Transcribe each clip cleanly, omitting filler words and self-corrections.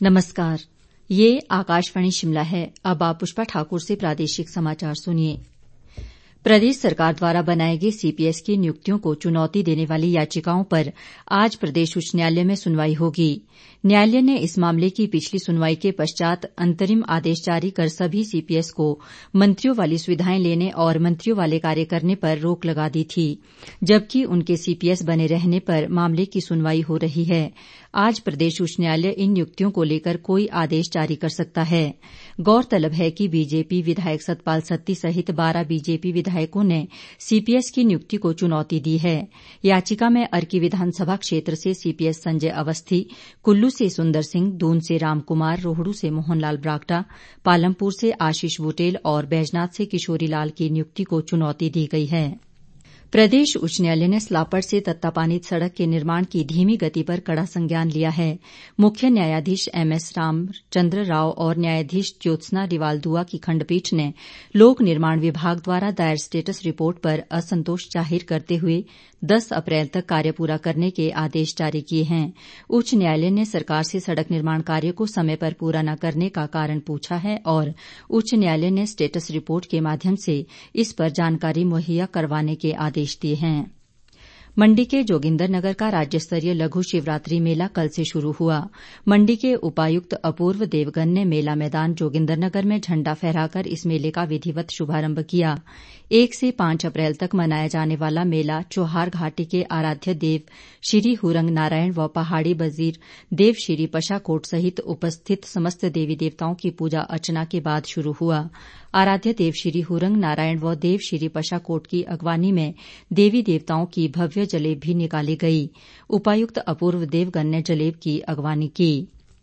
नमस्कार, ये आकाशवाणी शिमला है। अब आप पुष्पा ठाकुर से प्रादेशिक समाचार सुनिए। प्रदेश सरकार द्वारा बनाए गए सीपीएस की नियुक्तियों को चुनौती देने वाली याचिकाओं पर आज प्रदेश उच्च न्यायालय में सुनवाई होगी। न्यायालय ने इस मामले की पिछली सुनवाई के पश्चात अंतरिम आदेश जारी कर सभी सीपीएस को मंत्रियों वाली सुविधाएं लेने और मंत्रियों वाले कार्य करने पर रोक लगा दी थी, जबकि उनके सीपीएस बने रहने पर मामले की सुनवाई हो रही है। आज प्रदेश उच्च न्यायालय इन नियुक्तियों को लेकर कोई आदेश जारी कर सकता है। गौरतलब है कि बीजेपी विधायक सतपाल सत्ती सहित 12 बीजेपी विधायकों ने सीपीएस की नियुक्ति को चुनौती दी है। याचिका में अर्की विधानसभा क्षेत्र से सीपीएस संजय अवस्थी, कुल्लू से सुंदर सिंह, दून से रामकुमार, रोहडू से मोहनलाल ब्राक्टा, पालमपुर से आशीष बुटेल और बैजनाथ से किशोरी लाल की नियुक्ति को चुनौती दी गई है। प्रदेश उच्च न्यायालय ने स्लापड़ से तत्तापानी सड़क के निर्माण की धीमी गति पर कड़ा संज्ञान लिया है। मुख्य न्यायाधीश एमएस रामचंद्र राव और न्यायाधीश ज्योत्सना रिवाल दुआ की खंडपीठ ने लोक निर्माण विभाग द्वारा दायर स्टेटस रिपोर्ट पर असंतोष जाहिर करते हुए 10 अप्रैल तक कार्य पूरा करने के आदेश जारी किए हैं। उच्च न्यायालय ने सरकार से सड़क निर्माण कार्य को समय पर पूरा न करने का कारण पूछा है और उच्च न्यायालय ने स्टेटस रिपोर्ट के माध्यम से इस पर जानकारी मुहैया करवाने के आदेश दिए हैं। मंडी के जोगिंदरनगर का राज्य स्तरीय लघु शिवरात्रि मेला कल से शुरू हुआ। मंडी के उपायुक्त अपूर्व देवगन ने मेला मैदान जोगिंदरनगर में झंडा फहराकर इस मेले का विधिवत शुभारंभ किया। 1 से 5 अप्रैल तक मनाया जाने वाला मेला चौहार घाटी के आराध्य देव श्री हुरंग नारायण व पहाड़ी वजीर देव श्री पशाकोट सहित उपस्थित समस्त देवी देवताओं की पूजा अर्चना के बाद शुरू हुआ। आराध्य देव श्री हुरंग नारायण व देव श्री पशाकोट की अगवानी में देवी देवताओं की भव्य जलेब भी निकाली गई। उपायुक्त अपूर्व देवगन ने जलेब की अगवानी की।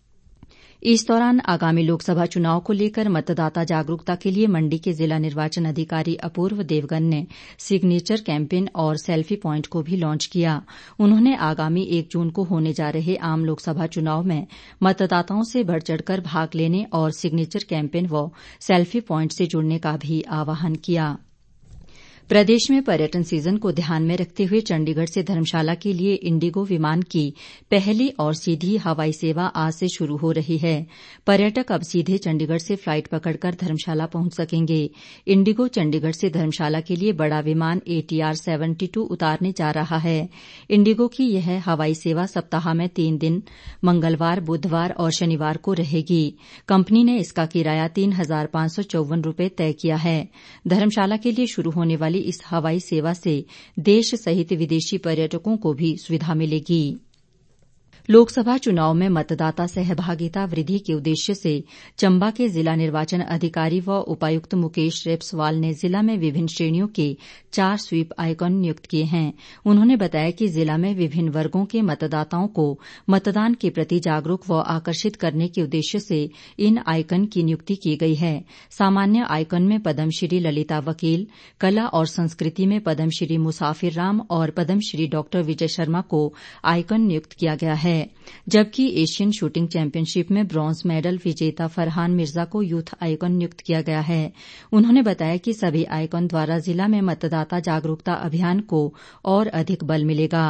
इस दौरान आगामी लोकसभा चुनाव को लेकर मतदाता जागरूकता के लिए मंडी के जिला निर्वाचन अधिकारी अपूर्व देवगन ने सिग्नेचर कैंपेन और सेल्फी प्वाइंट को भी लॉन्च किया। उन्होंने आगामी 1 जून को होने जा रहे आम लोकसभा चुनाव में मतदाताओं से बढ़ चढ़कर भाग लेने और सिग्नेचर कैंपेन व सेल्फी प्वाइंट से जुड़ने का भी आह्वान किया। प्रदेश में पर्यटन सीजन को ध्यान में रखते हुए चंडीगढ़ से धर्मशाला के लिए इंडिगो विमान की पहली और सीधी हवाई सेवा आज से शुरू हो रही है। पर्यटक अब सीधे चंडीगढ़ से फ्लाइट पकड़कर धर्मशाला पहुंच सकेंगे। इंडिगो चंडीगढ़ से धर्मशाला के लिए बड़ा विमान ATR 72 उतारने जा रहा है। इंडिगो की यह हवाई सेवा सप्ताह में 3 दिन मंगलवार, बुधवार और शनिवार को रहेगी। कंपनी ने इसका किराया 3,554 रुपये तय किया है। धर्मशाला के लिए शुरू होने वाली इस हवाई सेवा से देश सहित विदेशी पर्यटकों को भी सुविधा मिलेगी। लोकसभा चुनाव में मतदाता सहभागिता वृद्धि के उद्देश्य से चंबा के जिला निर्वाचन अधिकारी व उपायुक्त मुकेश रेपसवाल ने जिला में विभिन्न श्रेणियों के 4 स्वीप आइकन नियुक्त किए हैं। उन्होंने बताया कि जिला में विभिन्न वर्गों के मतदाताओं को मतदान के प्रति जागरूक व आकर्षित करने के उद्देश्य से इन आइकन की नियुक्ति की गई है। सामान्य आइकन में पद्मश्री ललिता वकील, कला और संस्कृति में पद्मश्री मुसाफिर राम और पद्मश्री डॉ विजय शर्मा को आइकन नियुक्त किया गया है, जबकि एशियन शूटिंग चैंपियनशिप में ब्रॉन्ज मेडल विजेता फरहान मिर्जा को यूथ आइकन नियुक्त किया गया है। उन्होंने बताया कि सभी आइकन द्वारा जिला में मतदाता जागरूकता अभियान को और अधिक बल मिलेगा।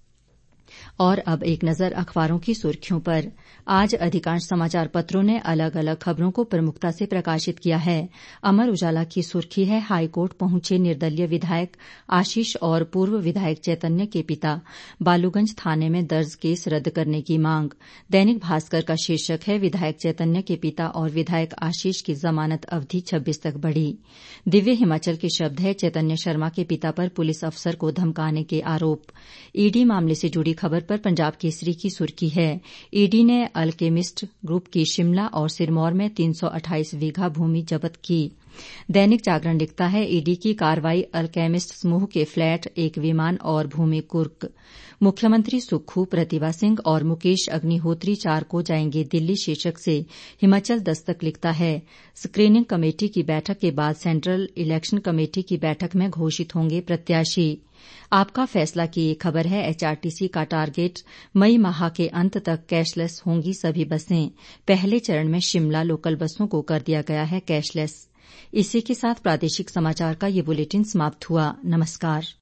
और अब एक नजर अखबारों की सुर्खियों पर। आज अधिकांश समाचार पत्रों ने अलग अलग खबरों को प्रमुखता से प्रकाशित किया है। अमर उजाला की सुर्खी है, हाईकोर्ट पहुंचे निर्दलीय विधायक आशीष और पूर्व विधायक चैतन्य के पिता, बालूगंज थाने में दर्ज केस रद्द करने की मांग। दैनिक भास्कर का शीर्षक है, विधायक चैतन्य के पिता और विधायक आशीष की जमानत अवधि 26 तक बढ़ी। दिव्य हिमाचल के शब्द है, चैतन्य शर्मा के पिता पर पुलिस अफसर को धमकाने के आरोप। ईडी मामले से जुड़ी खबर पर पंजाब केसरी की सुर्खी है, ईडी ने अल्केमिस्ट ग्रुप की शिमला और सिरमौर में 328 बीघा भूमि जब्त की। दैनिक जागरण लिखता है, ईडी की कार्रवाई अल्केमिस्ट समूह के फ्लैट, एक विमान और भूमि कुर्क। मुख्यमंत्री सुक्खू, प्रतिभा सिंह और मुकेश अग्निहोत्री 4 को जाएंगे दिल्ली शीर्षक से हिमाचल दस्तक लिखता है, स्क्रीनिंग कमेटी की बैठक के बाद सेंट्रल इलेक्शन कमेटी की बैठक में घोषित होंगे प्रत्याशी। आपका फैसला की ये खबर है, एचआरटीसी का टारगेट मई माह के अंत तक कैशलेस होंगी सभी बसें। पहले चरण में शिमला लोकल बसों को कर दिया गया है कैशलेस। इसी के साथ प्रादेशिक समाचार का ये बुलेटिन समाप्त हुआ। नमस्कार।